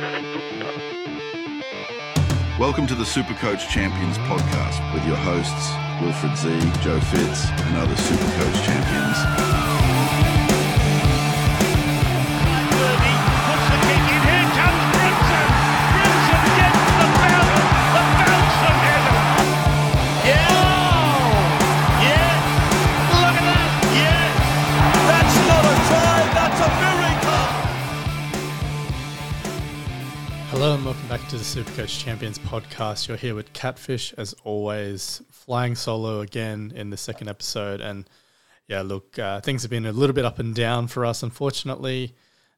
Welcome to the Supercoach Champions podcast with your hosts, Wilfred Z, Joe Fitz, and other Supercoach champions. Hello and welcome back to the Supercoach Champions podcast. You're here with Catfish, as always, flying solo again in the second episode. And yeah, look, things have been a little bit up and down for us, unfortunately.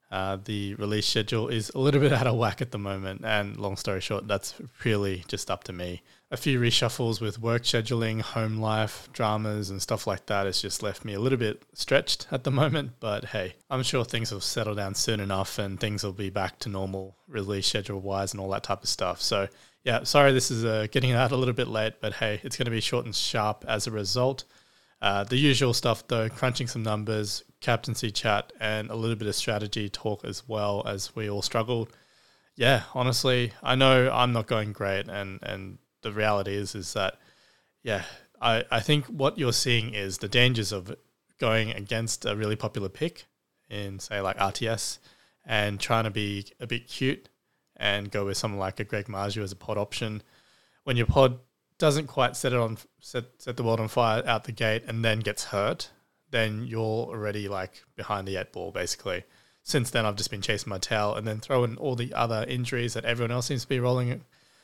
The release schedule is a little bit out of whack at the moment. And long story short, that's really just up to me. A few reshuffles with work scheduling, home life, dramas and stuff like that has just left me a little bit stretched at the moment. But hey, I'm sure things will settle down soon enough and things will be back to normal release schedule-wise and all that type of stuff. So yeah, sorry this is getting out a little bit late, but hey, it's going to be short and sharp as a result. The usual stuff though, crunching some numbers, captaincy chat, and a little bit of strategy talk as well as we all struggled. Yeah, honestly, I know I'm not going great, and the reality is that, yeah, I think what you're seeing is the dangers of going against a really popular pick in, say, like RTS and trying to be a bit cute and go with someone like a Greg Marzhew as a pod option. When your pod doesn't quite set the world on fire out the gate and then gets hurt, then you're already like behind the 8 ball, basically. Since then, I've just been chasing my tail and then throwing all the other injuries that everyone else seems to be rolling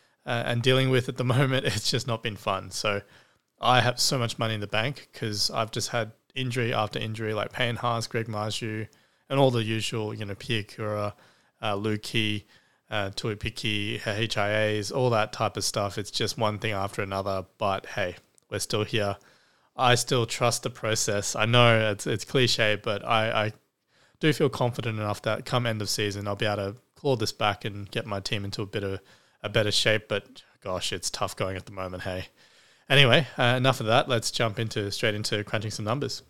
and dealing with at the moment. It's just not been fun. So I have so much money in the bank because I've just had injury after injury, like Payne Haas, Greg Marzhew, and all the usual, Pia Kura, Lukey, Tuipiki, HIAs, all that type of stuff. It's just one thing after another. But hey, we're still here. I still trust the process. I know it's cliche, but I do feel confident enough that come end of season, I'll be able to claw this back and get my team into a better shape. But gosh, it's tough going at the moment. Hey, anyway, enough of that. Let's jump straight into crunching some numbers.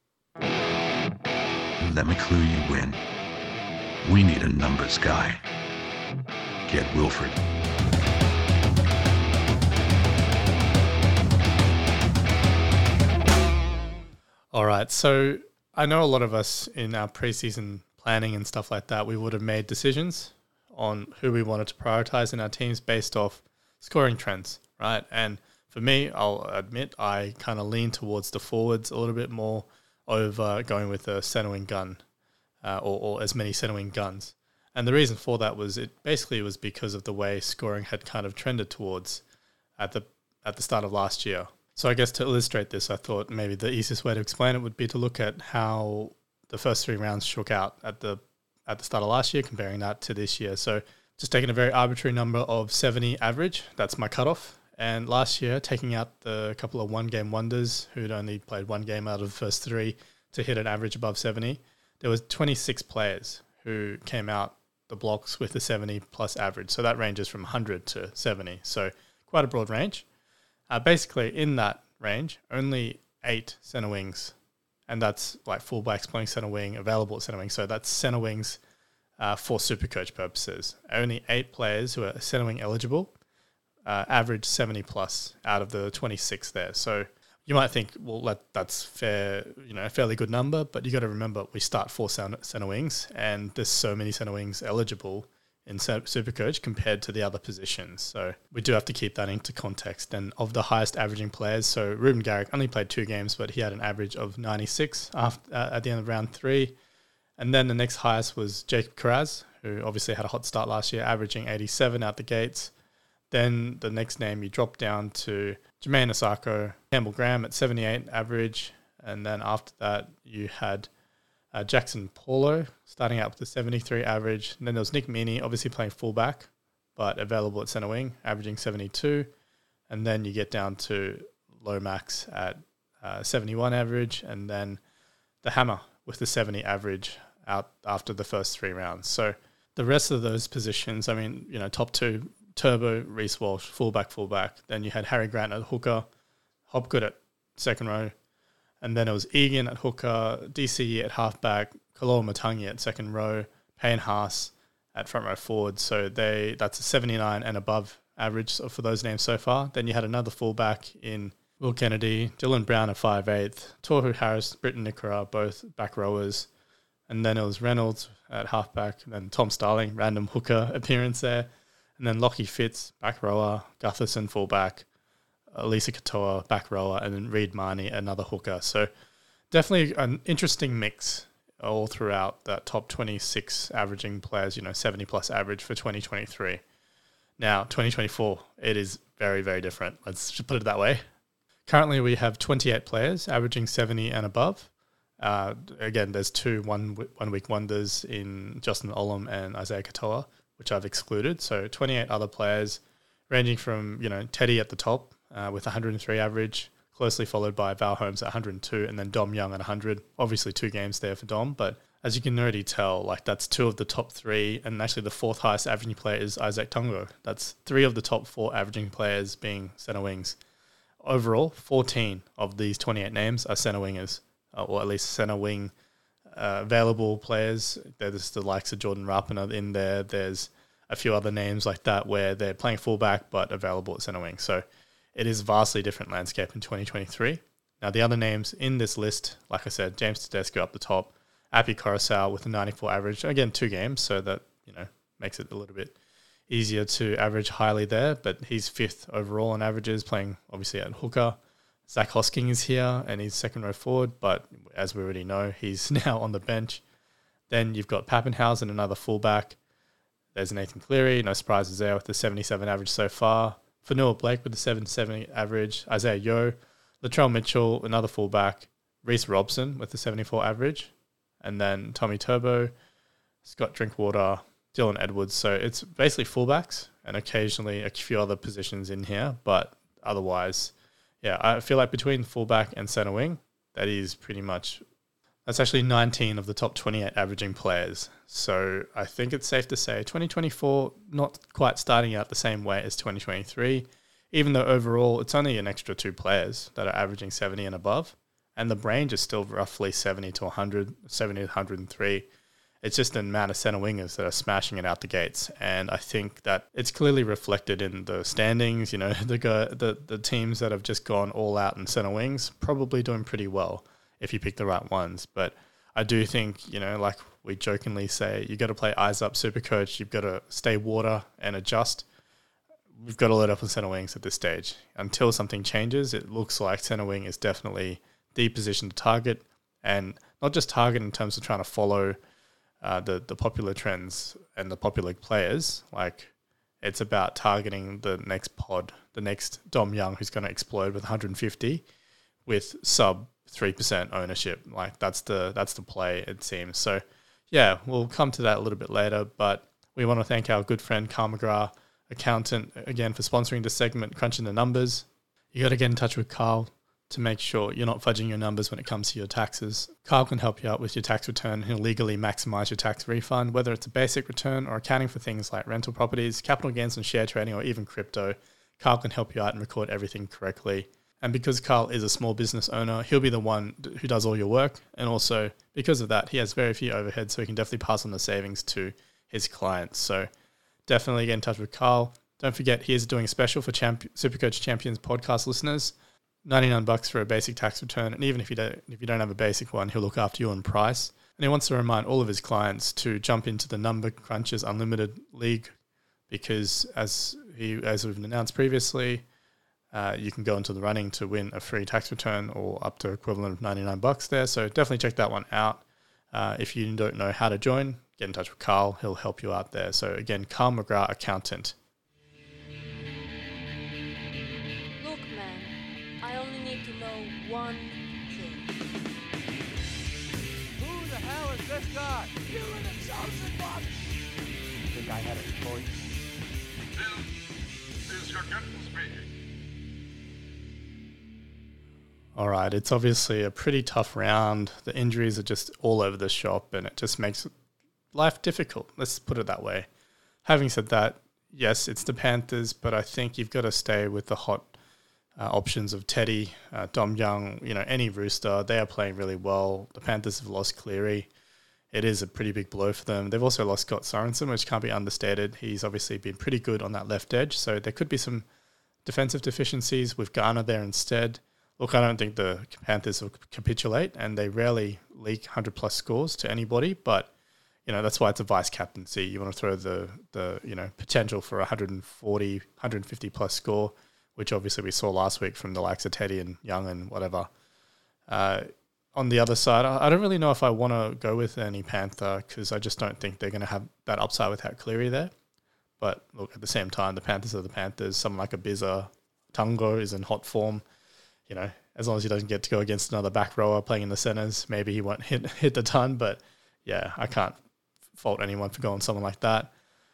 Let me clue you in. We need a numbers guy. Get Wilfred. All right, so I know a lot of us in our preseason planning and stuff like that, we would have made decisions on who we wanted to prioritize in our teams based off scoring trends, right? And for me, I'll admit I kind of lean towards the forwards a little bit more over going with a center-wing gun or as many center-wing guns. And the reason for that was it was because of the way scoring had kind of trended towards at the start of last year. So I guess to illustrate this, I thought maybe the easiest way to explain it would be to look at how the first 3 rounds shook out at the start of last year, comparing that to this year. So just taking a very arbitrary number of 70 average, that's my cutoff. And last year, taking out the couple of one-game wonders who'd only played 1 game out of the first 3 to hit an average above 70, there was 26 players who came out the blocks with a 70-plus average. So that ranges from 100 to 70. So quite a broad range. Basically, in that range, only 8 center wings, and that's like fullbacks playing center wing, available at center wing. So that's center wings for Supercoach purposes. Only 8 players who are center wing eligible average 70-plus out of the 26 there. So you might think, well, that's fair, a fairly good number, but you got to remember we start 4 center wings, and there's so many center wings eligible in Supercoach compared to the other positions. So we do have to keep that into context. And of the highest averaging players, so Ruben Garrick only played 2 games, but he had an average of 96 at the end of round 3. And then the next highest was Jacob Kiraz, who obviously had a hot start last year, averaging 87 out the gates. Then the next name you drop down to Jermaine Osako, Campbell Graham at 78 average. And then after that, you had Jackson Paulo starting out with a 73 average. And then there was Nick Meaney, obviously playing fullback, but available at centre wing, averaging 72. And then you get down to Lomax at 71 average. And then the Hammer with the 70 average out after the first 3 rounds. So the rest of those positions, top 2, Turbo, Reece Walsh, fullback. Then you had Harry Grant at hooker, Hopgood at second row. And then it was Egan at hooker, DCE at halfback, Kaloa Matangi at second row, Payne Haas at front row forward. So that's a 79 and above average for those names so far. Then you had another fullback in Will Kennedy, Dylan Brown at 5'8", Tohu Harris, Britton Nikora, both back rowers. And then it was Reynolds at halfback, and then Tom Starling, random hooker appearance there. And then Lockie Fitz, back rower, Gutherson, fullback, Elisa Katoa, back rower, and then Reid Marnie, another hooker. So definitely an interesting mix all throughout that top 26 averaging players, 70-plus average for 2023. Now, 2024, it is very, very different. Let's just put it that way. Currently, we have 28 players averaging 70 and above. Again, there's two one-week wonders in Justin Olam and Isaiah Katoa, which I've excluded. So 28 other players ranging from, Teddy at the top with 103 average, closely followed by Val Holmes at 102, and then Dom Young at 100. Obviously, 2 games there for Dom, but as you can already tell, that's 2 of the top 3, and actually the 4th highest averaging player is Isaac Tungo. That's 3 of the top 4 averaging players being centre wings. Overall, 14 of these 28 names are centre wingers, or at least centre wing available players. There's the likes of Jordan Rapana in there. There's a few other names like that where they're playing fullback but available at centre wing. So it is a vastly different landscape in 2023. Now, the other names in this list, like I said, James Tedesco up the top, Api Coruscant with a 94 average. Again, 2 games, so that, makes it a little bit easier to average highly there, but he's 5th overall in averages, playing obviously at hooker. Zach Hosking is here, and he's second row forward, but as we already know, he's now on the bench. Then you've got Pappenhausen, another fullback. There's Nathan Cleary, no surprises there with the 77 average so far. Fanua Blake with the 770 average. Isaiah Yeo, Latrell Mitchell, another fullback. Reece Robson with the 74 average. And then Tommy Turbo, Scott Drinkwater, Dylan Edwards. So it's basically fullbacks and occasionally a few other positions in here, but otherwise, yeah, I feel like between fullback and centre wing, that's actually 19 of the top 28 averaging players. So I think it's safe to say 2024 not quite starting out the same way as 2023, even though overall it's only an extra 2 players that are averaging 70 and above, and the range is still roughly 70 to 100, 70 to 103. It's just an amount of centre wingers that are smashing it out the gates, and I think that it's clearly reflected in the standings. The teams that have just gone all out in centre wings probably doing pretty well if you pick the right ones. But I do think, like we jokingly say, you got to play eyes up Supercoach. You've got to stay water and adjust. We've got to let up on centre wings at this stage. Until something changes, it looks like centre wing is definitely the position to target, and not just target in terms of trying to follow the popular trends and the popular players. Like, it's about targeting the next pod, the next Dom Young who's going to explode with 150 with sub 3% ownership. Like, that's the play, it seems. So yeah, we'll come to that a little bit later, but we want to thank our good friend Carl McGrath, accountant, again, for sponsoring this segment, Crunching the Numbers. You got to get in touch with Carl to make sure you're not fudging your numbers when it comes to your taxes. Carl can help you out with your tax return. He'll legally maximize your tax refund, whether it's a basic return or accounting for things like rental properties, capital gains and share trading, or even crypto. Carl can help you out and record everything correctly. And because Carl is a small business owner, he'll be the one who does all your work. And also, because of that, he has very few overheads, so he can definitely pass on the savings to his clients. So definitely get in touch with Carl. Don't forget, he is doing a special for Supercoach Champions podcast listeners. $99 for a basic tax return, and even if you don't have a basic one, he'll look after you on price. And he wants to remind all of his clients to jump into the Number Crunchers Unlimited League, because as we've announced previously, you can go into the running to win a free tax return or up to equivalent of $99 there. So definitely check that one out. If you don't know how to join, get in touch with Carl. He'll help you out there. So again, Carl McGrath, accountant. One thing. Who the hell is this guy? You were the chosen one! You think I had a choice? This is your captain speaking. All right, it's obviously a pretty tough round. The injuries are just all over the shop, and it just makes life difficult. Let's put it that way. Having said that, yes, it's the Panthers, but I think you've got to stay with the hot options of Teddy, Dom Young, any Rooster. They are playing really well. The Panthers have lost Cleary. it is a pretty big blow for them. They've also lost Scott Sorensen, which can't be understated. He's obviously been pretty good on that left edge, so there could be some defensive deficiencies with Garner there instead. Look, I don't think the Panthers will capitulate, and they rarely leak 100-plus scores to anybody, but that's why it's a vice captaincy. You want to throw the potential for 140, 150-plus score, which obviously we saw last week from the likes of Teddy and Young and whatever. On the other side, I don't really know if I want to go with any Panther because I just don't think they're going to have that upside without Cleary there. But look, at the same time, the Panthers are the Panthers. Someone like a Bizza, Tungo is in hot form. As long as he doesn't get to go against another back rower playing in the centers, maybe he won't hit the ton. But yeah, I can't fault anyone for going someone like that.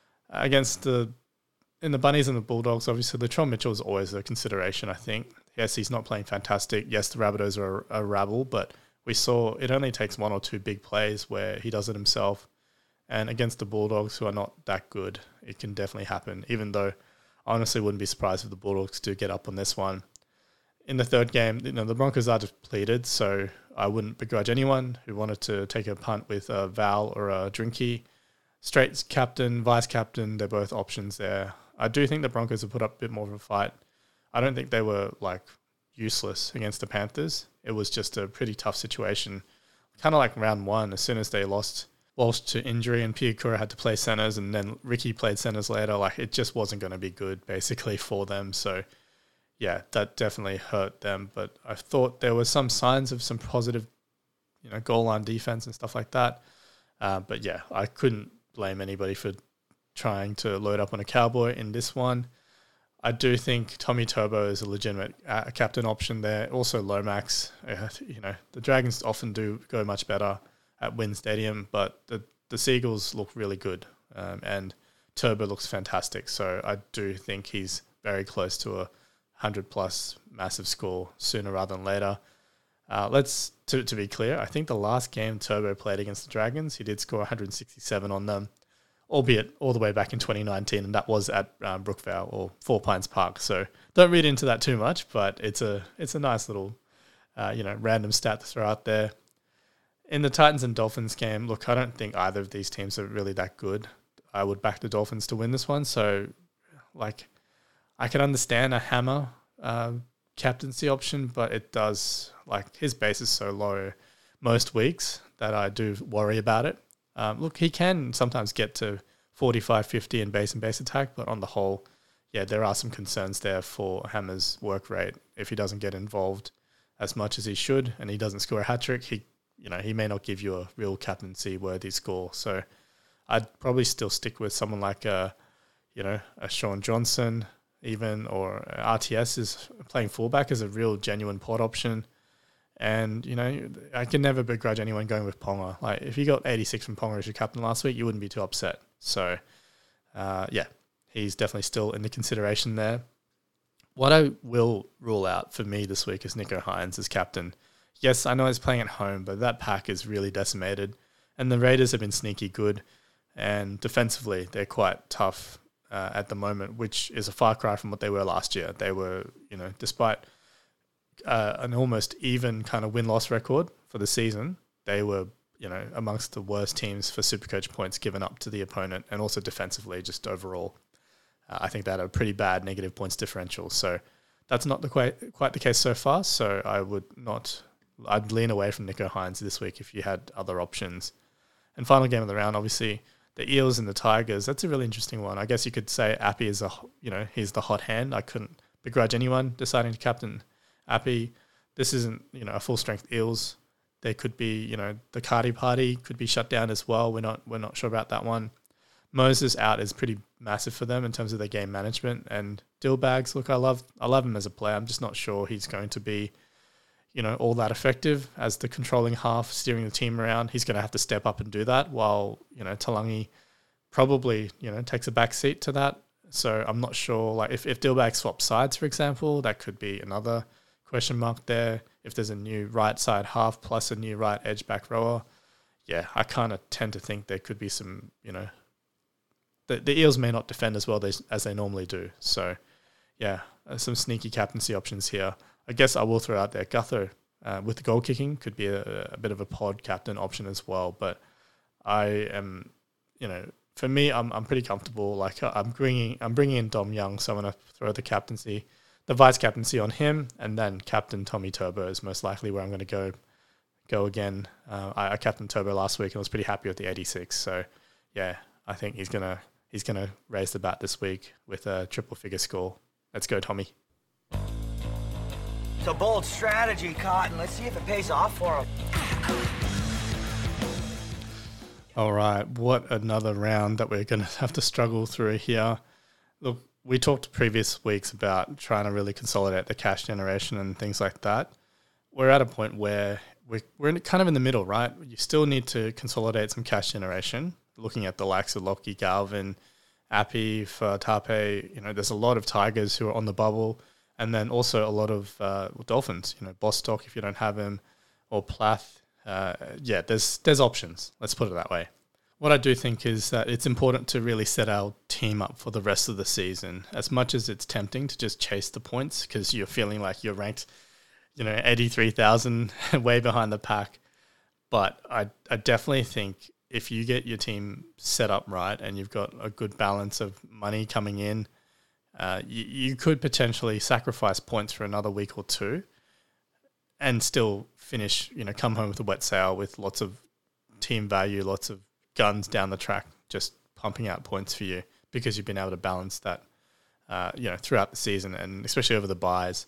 In the Bunnies and the Bulldogs, obviously, Latrell Mitchell is always a consideration, I think. Yes, he's not playing fantastic. Yes, the Rabbitohs are a rabble, but we saw it only takes one or two big plays where he does it himself. And against the Bulldogs, who are not that good, it can definitely happen, even though I honestly wouldn't be surprised if the Bulldogs do get up on this one. In the third game, the Broncos are depleted, so I wouldn't begrudge anyone who wanted to take a punt with a Val or a Drinky. Straight captain, vice captain, they're both options there. I do think the Broncos have put up a bit more of a fight. I don't think they were useless against the Panthers. It was just a pretty tough situation. Kind of like round one, as soon as they lost Walsh to injury and Piakura had to play centers and then Ricky played centers later, it just wasn't going to be good basically for them. So yeah, that definitely hurt them. But I thought there were some signs of some positive, goal line defense and stuff like that. But yeah, I couldn't blame anybody for trying to load up on a Cowboy in this one. I do think Tommy Turbo is a legitimate captain option there. Also Lomax. The Dragons often do go much better at Wynn Stadium, but the Seagulls look really good, and Turbo looks fantastic. So I do think he's very close to a 100-plus massive score sooner rather than later. To be clear, I think the last game Turbo played against the Dragons, he did score 167 on them, albeit all the way back in 2019, and that was at Brookvale or Four Pines Park. So don't read into that too much, but it's a nice little random stat to throw out there. In the Titans and Dolphins game, look, I don't think either of these teams are really that good. I would back the Dolphins to win this one. So, I can understand a Hammer captaincy option, but it does, his base is so low most weeks that I do worry about it. Look, he can sometimes get to 45, 50 in base and base attack, but on the whole, yeah, there are some concerns there for Hammer's work rate. If he doesn't get involved as much as he should and he doesn't score a hat-trick, he may not give you a real captaincy-worthy score. So I'd probably still stick with someone like a Sean Johnson even, or RTS is playing fullback as a real genuine pod option. And, I can never begrudge anyone going with Ponga. If you got 86 from Ponga as your captain last week, you wouldn't be too upset. So, he's definitely still in the consideration there. What I will rule out for me this week is Nicho Hynes as captain. Yes, I know he's playing at home, but that pack is really decimated. And the Raiders have been sneaky good. And defensively, they're quite tough at the moment, which is a far cry from what they were last year. They were, despite an almost even kind of win-loss record for the season, they were, amongst the worst teams for Supercoach points given up to the opponent, and also defensively, just overall. I think they had a pretty bad negative points differential. So that's not quite the case so far. So I'd lean away from Nicho Hynes this week if you had other options. And final game of the round, obviously, the Eels and the Tigers. That's a really interesting one. I guess you could say Appy is he's the hot hand. I couldn't begrudge anyone deciding to captain Appy. This isn't, a full-strength Eels. There could be, the Cardi party could be shut down as well. We're not sure about that one. Moses out is pretty massive for them in terms of their game management. And Dillbags, look, I love him as a player. I'm just not sure he's going to be, all that effective as the controlling half, steering the team around. He's going to have to step up and do that, while, Talangi probably, takes a back seat to that. So I'm not sure, if Dillbag swaps sides, for example, that could be another question mark there. If there's a new right side half plus a new right edge back rower, yeah, I kind of tend to think there could be some, the Eels may not defend as well as they normally do. So, yeah, some sneaky captaincy options here. I guess I will throw out there Gutho with the goal kicking could be a bit of a pod captain option as well. But I am, for me, I'm pretty comfortable. Like I'm bringing in Dom Young, so I'm going to throw the vice captaincy on him, and then captain Tommy Turbo is most likely where I'm going to go again. I captained Turbo last week and was pretty happy with the 86. So yeah, I think he's gonna raise the bat this week with a triple figure score. Let's go, Tommy. It's a bold strategy, Cotton. Let's see if it pays off for him. All right, what another round that we're going to have to struggle through here. Look, we talked previous weeks about trying to really consolidate the cash generation and things like that. We're at a point where we're kind of in the middle, right? You still need to consolidate some cash generation. Looking at the likes of Lockie, Galvin, Appy, for Tape, there's a lot of Tigers who are on the bubble, and then also a lot of Dolphins. Bostock if you don't have him, or Plath. There's options. Let's put it that way. What I do think is that it's important to really set our team up for the rest of the season. As much as it's tempting to just chase the points because you're feeling like you're ranked, 83,000 way behind the pack. But I definitely think if you get your team set up right and you've got a good balance of money coming in, you could potentially sacrifice points for another week or two and still finish, come home with a wet sail with lots of team value, lots of guns down the track, just pumping out points for you because you've been able to balance that, throughout the season and especially over the buys.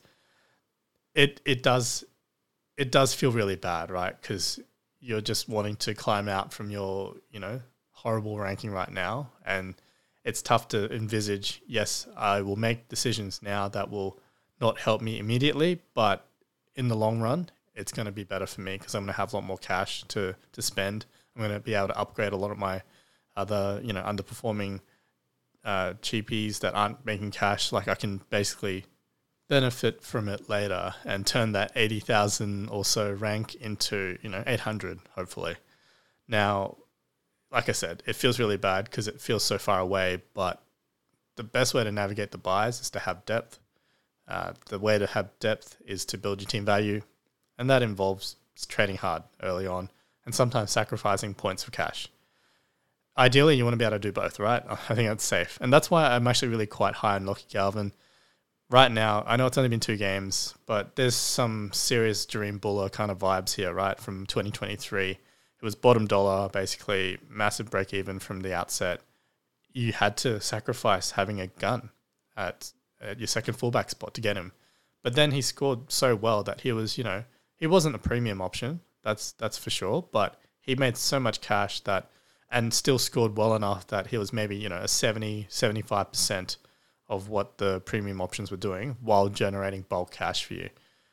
It does feel really bad, right? Because you're just wanting to climb out from your, horrible ranking right now. And it's tough to envisage, yes, I will make decisions now that will not help me immediately, but in the long run, it's going to be better for me because I'm going to have a lot more cash to spend. I'm going to be able to upgrade a lot of my other, underperforming cheapies that aren't making cash. Like I can basically benefit from it later and turn that 80,000 or so rank into, 800, hopefully. Now, like I said, it feels really bad because it feels so far away, but the best way to navigate the buys is to have depth. The way to have depth is to build your team value, and that involves trading hard early on and sometimes sacrificing points for cash. Ideally, you want to be able to do both, right? I think that's safe. And that's why I'm actually really quite high on Lockie Galvin. Right now, I know it's only been 2 games, but there's some serious Dream Buller kind of vibes here, right, from 2023. It was bottom dollar, basically, massive break even from the outset. You had to sacrifice having a gun at your second fullback spot to get him. But then he scored so well that he was, he wasn't a premium option, that's for sure, but he made so much cash that, and still scored well enough that he was maybe, a 70, 75% of what the premium options were doing while generating bulk cash for you.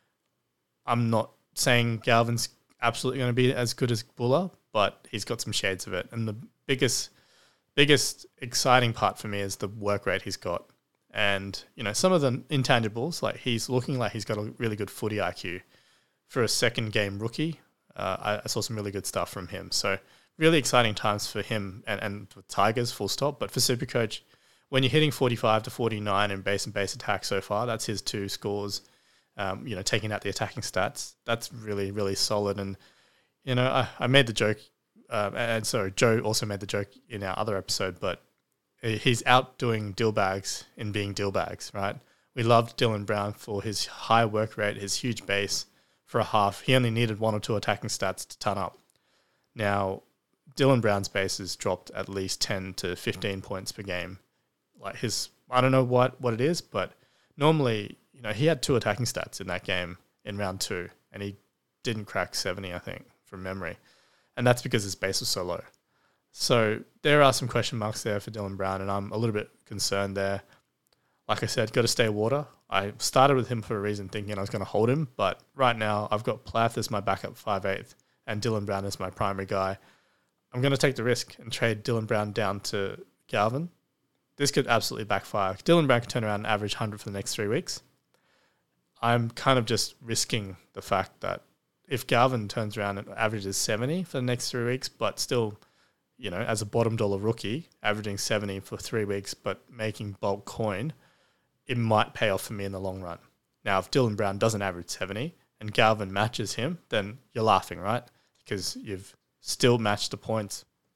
I'm not saying Galvin's absolutely going to be as good as Buller, but he's got some shades of it. And the biggest exciting part for me is the work rate he's got. And, some of the intangibles, like he's looking like he's got a really good footy IQ. For a second game rookie, I saw some really good stuff from him. So really exciting times for him and for Tigers, full stop. But for Supercoach, when you're hitting 45 to 49 in base and base attack so far, that's his 2 scores, taking out the attacking stats. That's really, really solid. And, I made the joke, and so Joe also made the joke in our other episode, but he's outdoing Dillbags in being Dillbags, right? We loved Dylan Brown for his high work rate, his huge base for a half. He only needed 1 or 2 attacking stats to ton up. Now, Dylan Brown's base has dropped at least 10 to 15 points per game. Like I don't know what it is, but normally, he had 2 attacking stats in that game in round 2, and he didn't crack 70, I think, from memory. And that's because his base was so low. So there are some question marks there for Dylan Brown, and I'm a little bit concerned there. Like I said, got to stay water. I started with him for a reason, thinking I was going to hold him, but right now I've got Plath as my backup 5/8 and Dylan Brown as my primary guy. I'm going to take the risk and trade Dylan Brown down to Galvin. This could absolutely backfire. Dylan Brown could turn around and average 100 for the next 3 weeks. I'm kind of just risking the fact that if Galvin turns around and averages 70 for the next 3 weeks, but still, as a bottom dollar rookie, averaging 70 for 3 weeks, but making bulk coin, it might pay off for me in the long run. Now, if Dylan Brown doesn't average 70 and Galvin matches him, then you're laughing, right? Because you've still matched the points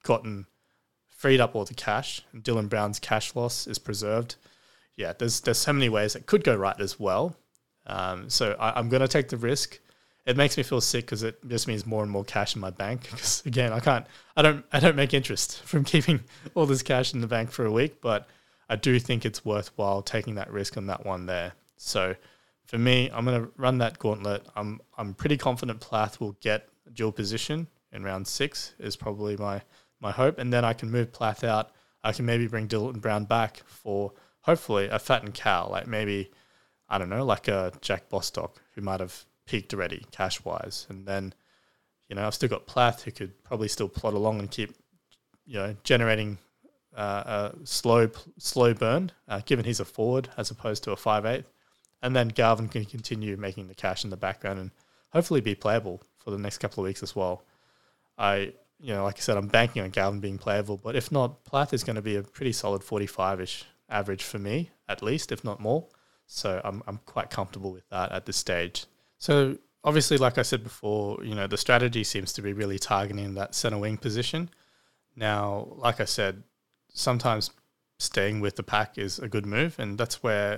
freed up all the cash, and Dylan Brown's cash loss is preserved, yeah, there's so many ways it could go right as well. So I'm going to take the risk. It makes me feel sick because it just means more and more cash in my bank. Because again, I don't make interest from keeping all this cash in the bank for a week, but I do think it's worthwhile taking that risk on that one there. So for me, I'm going to run that gauntlet. I'm pretty confident Plath will get a dual position in round 6 is probably my hope. And then I can move Plath out. I can maybe bring Dylan Brown back for hopefully a Fat and Cal, like maybe, I don't know, like a Jack Bostock who might have peaked already cash-wise. And then, I've still got Plath who could probably still plod along and keep, generating a slow burn, given he's a forward as opposed to a 5'8". And then Garvin can continue making the cash in the background and hopefully be playable for the next couple of weeks as well. Like I said, I'm banking on Garvin being playable, but if not, Plath is going to be a pretty solid 45-ish average for me, at least, if not more. So I'm quite comfortable with that at this stage. So obviously, like I said before, the strategy seems to be really targeting that center wing position. Now, like I said, sometimes staying with the pack is a good move, and that's where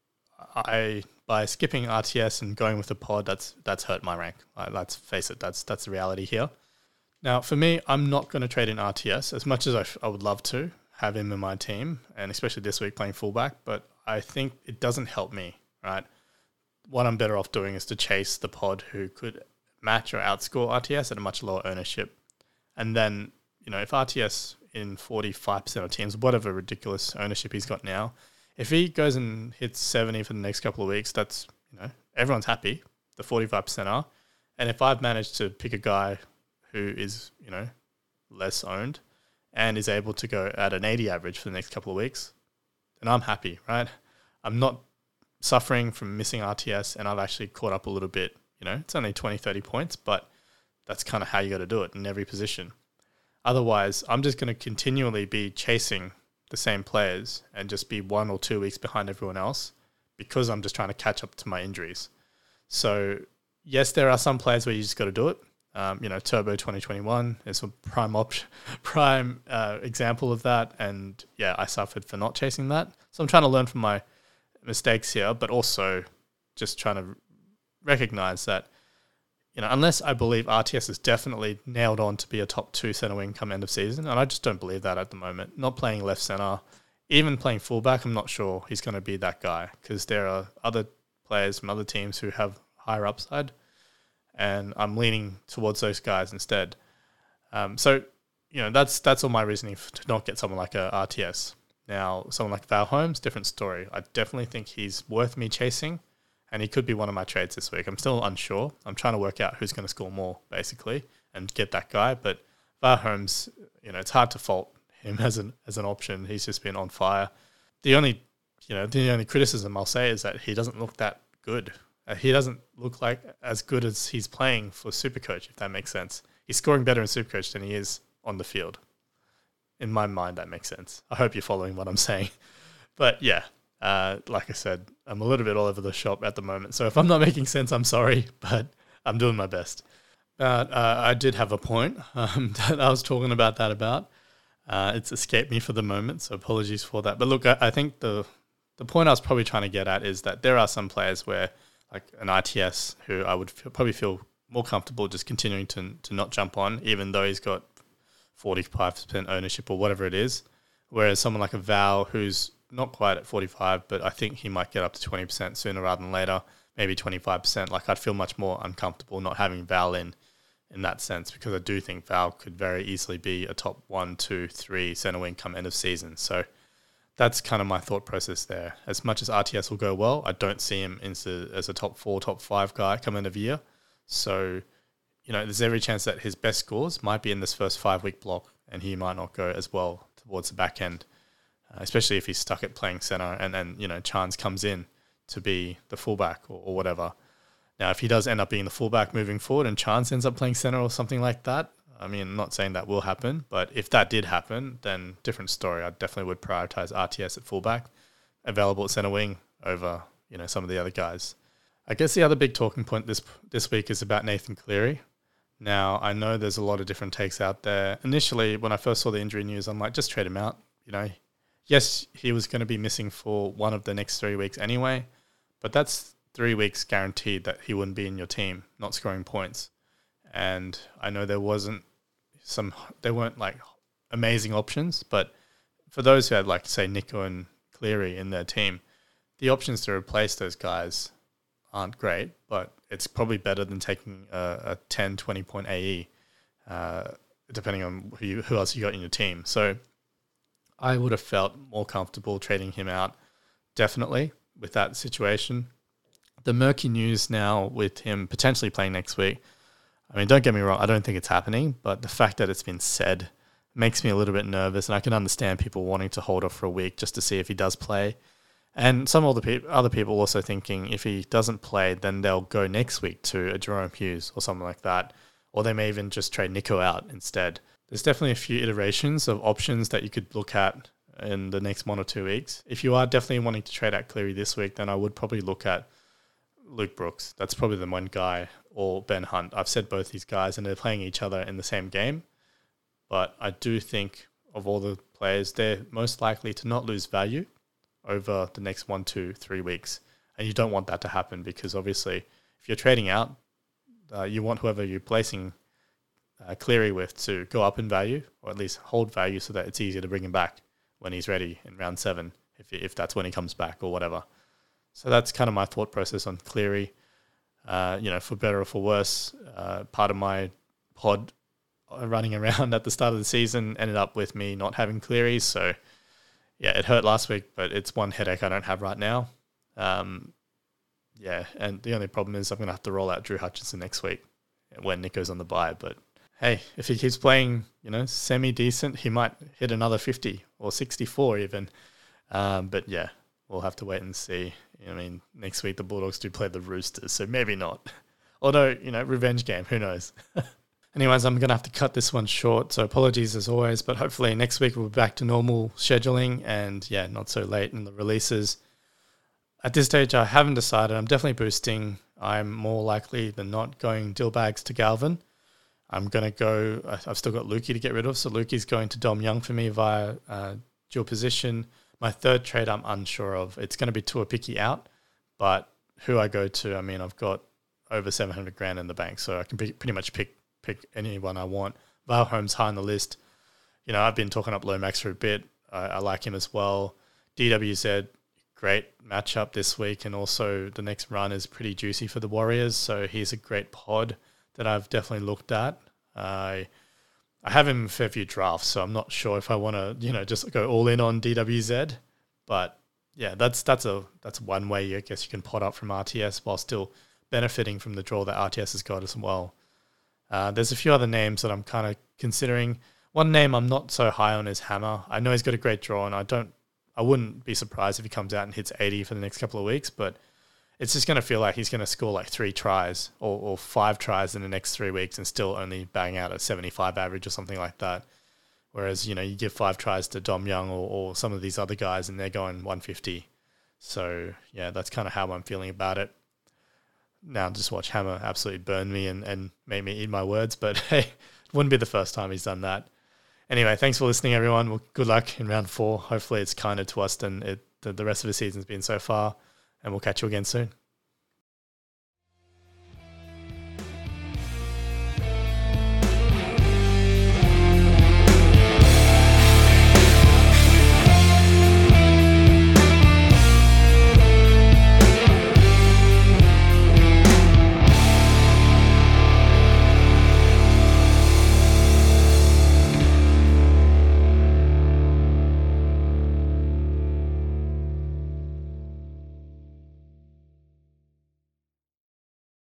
by skipping RTS and going with the pod, that's hurt my rank. Let's face it, that's the reality here. Now, for me, I'm not going to trade in RTS as much as I would love to have him in my team, and especially this week playing fullback, but I think it doesn't help me, right? What I'm better off doing is to chase the pod who could match or outscore RTS at a much lower ownership. And then, if RTS in 45% of teams, whatever ridiculous ownership he's got now, if he goes and hits 70 for the next couple of weeks, that's, everyone's happy. The 45% are. And if I've managed to pick a guy who is, less owned and is able to go at an 80 average for the next couple of weeks, then I'm happy, right? I'm not suffering from missing RTS, and I've actually caught up a little bit. It's only 20, 30 points, but that's kind of how you got to do it in every position. Otherwise, I'm just going to continually be chasing the same players and just be 1 or 2 weeks behind everyone else because I'm just trying to catch up to my injuries. So, yes, there are some players where you just got to do it. Turbo 2021 is a prime example of that. And yeah, I suffered for not chasing that. So I'm trying to learn from my mistakes here, but also just trying to recognize that, unless I believe RTS is definitely nailed on to be a top 2 center wing come end of season, and I just don't believe that at the moment. Not playing left center, even playing fullback, I'm not sure he's going to be that guy because there are other players from other teams who have higher upside, and I'm leaning towards those guys instead. So that's all my reasoning to not get someone like a RTS. Now, someone like Val Holmes, different story. I definitely think he's worth me chasing, and he could be one of my trades this week. I'm still unsure. I'm trying to work out who's going to score more, basically, and get that guy. But Val Holmes, it's hard to fault him as an option. He's just been on fire. The only criticism I'll say is that he doesn't look that good. He doesn't look like as good as he's playing for Supercoach, if that makes sense. He's scoring better in Supercoach than he is on the field. In my mind, that makes sense. I hope you're following what I'm saying. But yeah, like I said, I'm a little bit all over the shop at the moment. So if I'm not making sense, I'm sorry, but I'm doing my best. I did have a point that I was talking about It's escaped me for the moment, so apologies for that. But look, I think the point I was probably trying to get at is that there are some players where, like an RTS, who I would probably feel more comfortable just continuing to not jump on, even though he's got 45% ownership or whatever it is. Whereas someone like a Val, who's not quite at 45, but I think he might get up to 20% sooner rather than later, maybe 25%. Like, I'd feel much more uncomfortable not having Val in that sense, because I do think Val could very easily be a top 1, 2, 3 center wing come end of season. So that's kind of my thought process there. As much as RTS will go well, I don't see him as a top 4, top 5 guy come end of year. So, there's every chance that his best scores might be in this first 5-week block, and he might not go as well towards the back end, especially if he's stuck at playing center and then, Chance comes in to be the fullback or whatever. Now, if he does end up being the fullback moving forward and Chance ends up playing center or something like that, I mean, I'm not saying that will happen, but if that did happen, then different story. I definitely would prioritize RTS at fullback, available at center wing over, some of the other guys. I guess the other big talking point this week is about Nathan Cleary. Now, I know there's a lot of different takes out there. Initially, when I first saw the injury news, I'm like, just trade him out. Yes, he was going to be missing for one of the next 3 weeks anyway, but that's 3 weeks guaranteed that he wouldn't be in your team, not scoring points. And I know there weren't like amazing options, but for those who had, like, say, Nico and Cleary in their team, the options to replace those guys aren't great, but it's probably better than taking a 10, 20-point AE, depending on who else you got in your team. So I would have felt more comfortable trading him out, definitely, with that situation. The murky news now with him potentially playing next week, I mean, don't get me wrong, I don't think it's happening, but the fact that it's been said makes me a little bit nervous, and I can understand people wanting to hold off for a week just to see if he does play. And some other people also thinking if he doesn't play, then they'll go next week to a Jerome Hughes or something like that. Or they may even just trade Nico out instead. There's definitely a few iterations of options that you could look at in the next 1 or 2 weeks. If you are definitely wanting to trade out Cleary this week, then I would probably look at Luke Brooks. That's probably the one guy, or Ben Hunt. I've said both these guys, and they're playing each other in the same game. But I do think of all the players, they're most likely to not lose value over the next 1, 2, 3 weeks. And you don't want that to happen, because obviously if you're trading out, you want whoever you're placing Cleary with to go up in value, or at least hold value, so that it's easier to bring him back when he's ready in round 7, if that's when he comes back or whatever. So that's kind of my thought process on Cleary. For better or for worse, part of my pod running around at the start of the season ended up with me not having Cleary. So yeah, it hurt last week, but it's one headache I don't have right now. And the only problem is I'm going to have to roll out Drew Hutchinson next week when Nico's on the bye. But hey, if he keeps playing, semi-decent, he might hit another 50 or 64 even. But yeah, we'll have to wait and see. Next week the Bulldogs do play the Roosters, so maybe not. Although, revenge game, who knows? Anyways, I'm going to have to cut this one short, so apologies as always, but hopefully next week we'll be back to normal scheduling and, not so late in the releases. At this stage, I haven't decided. I'm definitely boosting. I'm more likely than not going Dillbags to Galvin. I'm going to go, I've still got Lukey to get rid of, so Lukey's going to Dom Young for me via dual position. My third trade I'm unsure of. It's going to be Tuapiki out, but who I go to, I've got over 700 grand in the bank, so I can pretty much pick anyone I want. Val Holmes high on the list. I've been talking up Lomax for a bit. I like him as well. DWZ, great matchup this week, and also the next run is pretty juicy for the Warriors, so he's a great pod that I've definitely looked at. I have him in a fair few drafts, so I'm not sure if I want to, just go all in on DWZ. But yeah, that's one way I guess you can pot up from RTS while still benefiting from the draw that RTS has got as well. There's a few other names that I'm kind of considering. One name I'm not so high on is Hammer. I know he's got a great draw, and I wouldn't be surprised if he comes out and hits 80 for the next couple of weeks, but it's just going to feel like he's going to score like 3 tries or 5 tries in the next 3 weeks and still only bang out a 75 average or something like that. Whereas, you give 5 tries to Dom Young or some of these other guys and they're going 150. So, yeah, that's kind of how I'm feeling about it. Now just watch Hammer absolutely burn me and make me eat my words, but hey, it wouldn't be the first time he's done that. Anyway, thanks for listening, everyone. Well, good luck in round 4. Hopefully it's kinder to us than the rest of the season's been so far, and we'll catch you again soon.